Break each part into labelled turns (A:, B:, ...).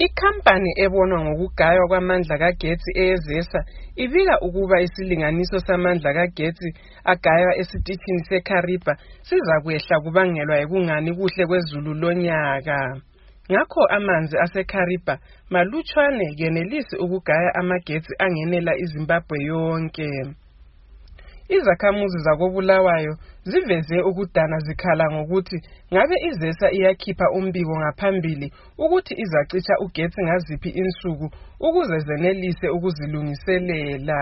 A: Ikhampani ebonwa ngokugaywa kwamandla kagetsi eYezesa ibika ukuba isilinganiso samandla kagetsi agaywa esitishini seKariba sizakwehla kubangelwa yikungani kuhle kwezulu lonyaka. Ngakho amanzi aseKariba malutshwane kenelisi ukugaya amagetsi angenela iZimbabwe yonke. Izakhamuzi zakoBulawayo ziveze ukudana zikhala ngokuthi ngabe iZesa iyakhipha umbiko ngaphambili ukuthi izacisha ugetsi ngaziphi insuku ukuze zenelise ukuzilungiselela.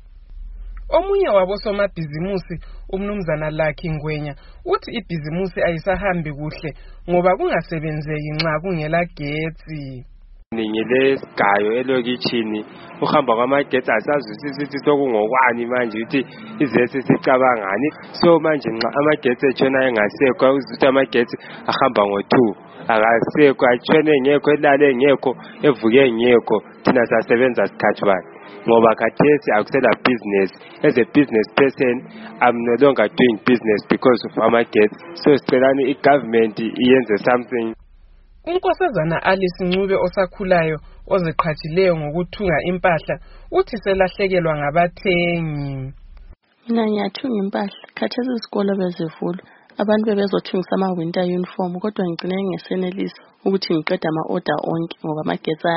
A: Omunye wabosomabhizimusi umnumzana Lucky Ngwenya uthi ibhizimusi ayisahambi kuhle ngoba kungasebenzeki nxa kungela getsi.
B: Ngilesigayo elokitshini uhamba kwamagetsi asazwisisi ukuthi sokungokwani manje ukuthi iZesa sicabangani so manje nxa amagetsi etshona engasekho ukuthi amagetsi ahamba ngo2 akasekho atshone ngekho elale ngekho evuke ngekho thina sasebenza sikhathi bani ngoba khathesi akusela business. As a business person I'm no longer doing business because of amagetsi, so sicelani igovernment iyenze something.
A: Unkosazana Alice Ncube osakhulayo oziqhathileyo ngokuthunga impahla uthi selahlekelwa ngabathengi.
C: Mina ngiyathunga impahla khathesi isikolo bezivulwa abantu bebezothungisa ama-winter uniform kodwa ngigcine ngesenelisi ukuthi ngiqeda ama-order onke ngoba amagetsi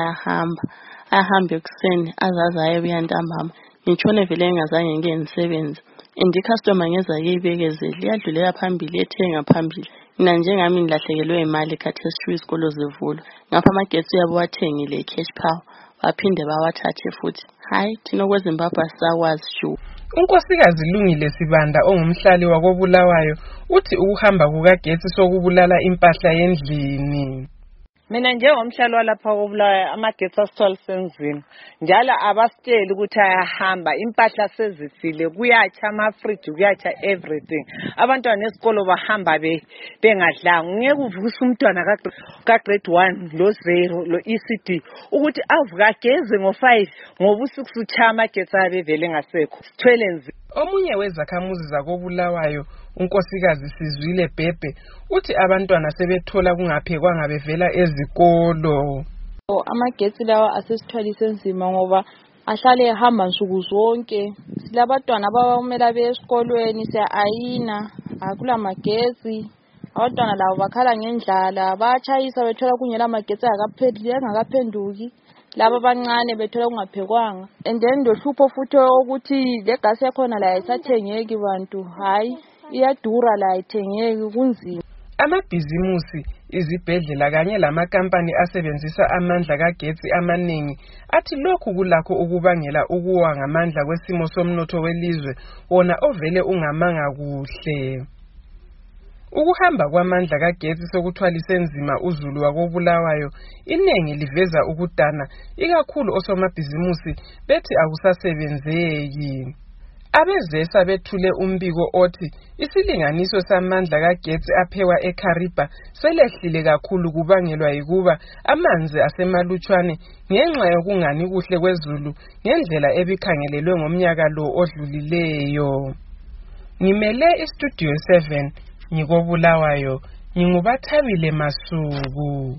C: ayahamba ekuseni azazayo uyantambama ngitshone vele ngingazange ngike ngisebenze and icustomer ngeza yibekezeli iyadlulela phambili ethenga phambili. Mina njengami ngilahlekelwe imali khathesi isikolo zivulwa ngapha amagetsi yabo wathengile cash power baphinde bawathathe futhi. Hayi thina kweZimbabwe asakwazi shu.
A: Unkosikazi Lungile Sibanda ongumhlali wakoBulawayo uthi ukuhamba kukagetsi sokubulala impahla yendlini.
D: Mina njengomhlali walapha koBulawayo amagetsi asithwalisenzima njalo abasitsheli ukuthi ayahamba impahla sezifile kuyatsha amafridge kuyatsha everything. Abantwana esikolo bahamba bengadlanga ngeke uvukise umntwana ka grade 1 lo 0 lo ECD ukuthi avuka geze ngo5 ngoba u6 ucha amagetsi abevele ngasekho sithwele nzima.
A: Omunye wezakhamuzi zakoBulawayo unkosikazi Sizwile Bhebhe uthi abantwana sebethola kungaphekwanga bevela ezikolo.
E: Amagetsi lawa asesithwalise nzima ngoba ahlale ehamba nsuku zonke. Silabantwana abawumela beesikolweni ayina akula magetsi. Abantwana labo bakhala ngendlala bayatshayisa bethola kungela magetsi angakaphenduki. Laba abancane bethola kungaphekwanga and then ndohlupho futhi ukuthi le gas yakhona la isathengeki bantu hayi iyadura la ithengeki kunzima.
A: Amabhizimusi izibhedlela kanye lamakampani asebenzisa amandla kagetsi amaningi athi lokhu kulakho ukubangela ukuwa ngamandla kwesimo somnotho welizwe wona ovele ungamanga kuhle. Ukuhamba kwamandla kagetsi sokuthwalise nzima uzulu wakoBulawayo inengi liveza ukudana ikakhulu osomabhizimusi bethi akusasebenzeki. AbeZesa bethule umbiko othi isilinganiso samandla kagetsi aphewa eKariba selehlile kakhulu kubangelwa yikuba amanzi asemalutshwane ngenxa yokungani kuhle kwezulu ngendlela ebikhangelelwe ngomnyaka lo odlulileyo. Ngimele iStudio 7 ngikoBulawayo, nginguBathabile Masuku.